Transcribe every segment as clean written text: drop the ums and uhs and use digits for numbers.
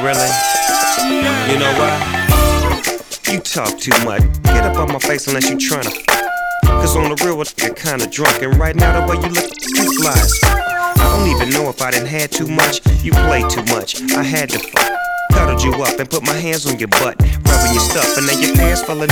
really? You know why? You talk too much. Get up on my face unless you tryna. Cause on the real, you're kinda drunk. And right now, the way you look, you fly as fuck. I don't even know if I done had too much. You play too much. I had to fuck. Cuddled you up and put my hands on your butt, rubbing your stuff, and now your pants full of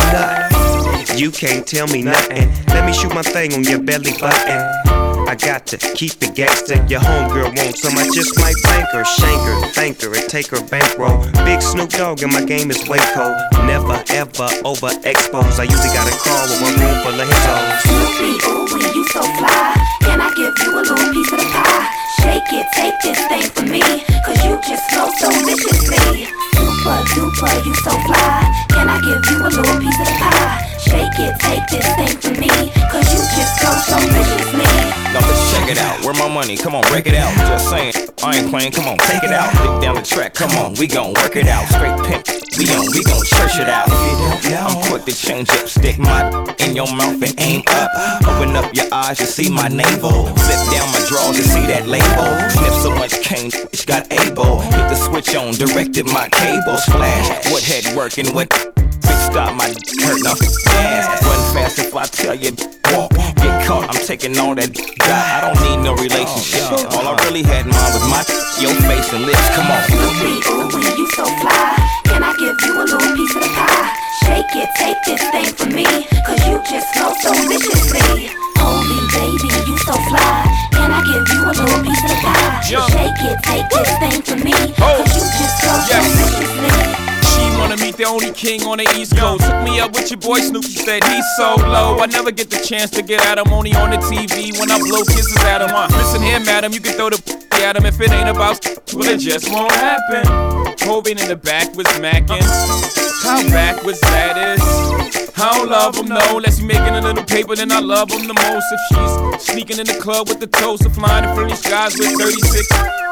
nut. You can't tell me nothing. Let me shoot my thing on your belly button. I got to keep it gangsta. Your homegirl wants some, I just might bank her, shank her, thank her, and take her bankroll. Big Snoop Dogg and my game is way cold. Never ever overexposed. I usually got a car with one room full of his hoes. Snoopy, ooh, you so fly. Can I give you a little piece of the pie? Shake it, take this thing from me, cause you just flow so viciously. Super duper, you so fly. Can I give you a little piece of the pie? Shake it, take this thing from me, cause you just flow so viciously. Now let's check it out, where my money, come on, break it out. Just saying, I ain't playing, come on, take it out. Dig down the track, come on, we gon' work it out. Straight pimp, we gon' church it out. I'm quick to change up, stick my in your mouth and aim up. Open up your eyes, you see my navel. Flip down my drawers, you see that label. Sniff so much cane, bitch got able. Hit the switch on, directed my cable. Splash, what head working, what stop my hurtin' off the gas. Run fast if I tell you walk. Get caught, I'm taking all that I don't need no relationship. All I really had in mind was my your face and lips. Come on. Snoopy, ooh, you so fly. Can I give you a little piece of the pie? Shake it, take this thing from me, cause you just flow so viciously. Holy baby, you so fly. Can I give you a little piece of the pie? Shake it, take this thing from me, cause you just flow so viciously. Wanna meet the only king on the East Coast. Hook me up with your boy Snoopy, said he's so low. I never get the chance to get at him, only on the TV when I blow kisses at him. Listen here, madam, you can throw the at him if it ain't about well, it just won't happen. Holding in the back was macking. How backwards that is. I don't love him, no, unless you making a little paper, then I love him the most. If she's sneaking in the club with the toast of flying in friendly skies with 36.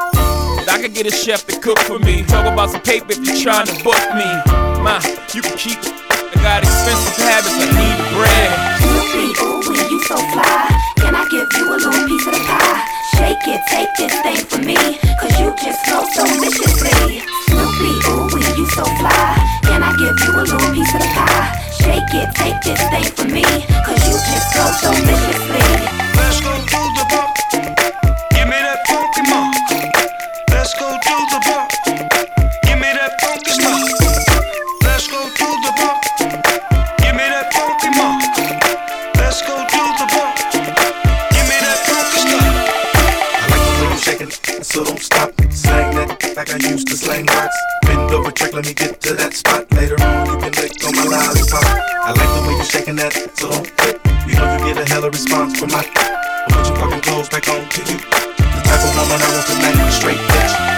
I could get a chef to cook for me. Talk about some paper if you're trying to book me. Ma, you can keep I got expensive habits, I need bread. Snoopy, ooh, you so fly. Can I give you a little piece of the pie? Shake it, take this thing from me, cause you just flow so viciously. Snoopy, ooh, you so fly. Can I give you a little piece of the pie? Shake it, take this thing from me, cause you just flow so viciously. Let's go to the bar. Give me that funky mark. Let's go to the bar. Give me that funky stuff. Let's go to the bar. Give me that funky mark. Let's go to the bar. Give me that funky stuff. I like the way you shake it, so don't stop. Slang that like I used to slang rocks. Bend over, trick, let me get to that spot. Later on, you can lick on my lollipop. I like the way you shaking that, so don't quit. You know you get a hella response from my. I'll put your fucking clothes back on to you. The type of woman I want tonight, straight bitch.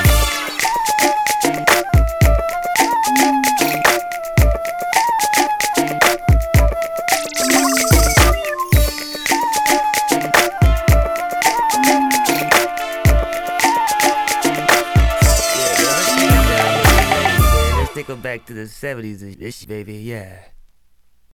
Let's take them back to the 70s and this, baby, yeah.